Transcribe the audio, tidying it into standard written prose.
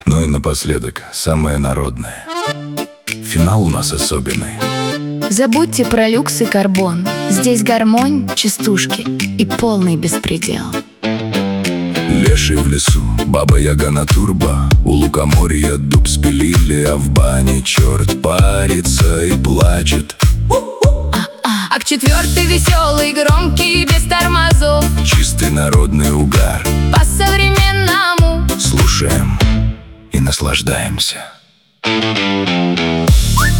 Ну и напоследок, самое народное. Финал у нас особенный. Забудьте про люкс и карбон. Здесь гармонь, частушки и полный беспредел. Леший в лесу, баба-яга на турбо. У лукоморья дуб спилили, а в бане черт парится и плачет. Ак четвертый веселый, громкий, без тормозов. Чистый народный угар. По-современному Слушаем и наслаждаемся.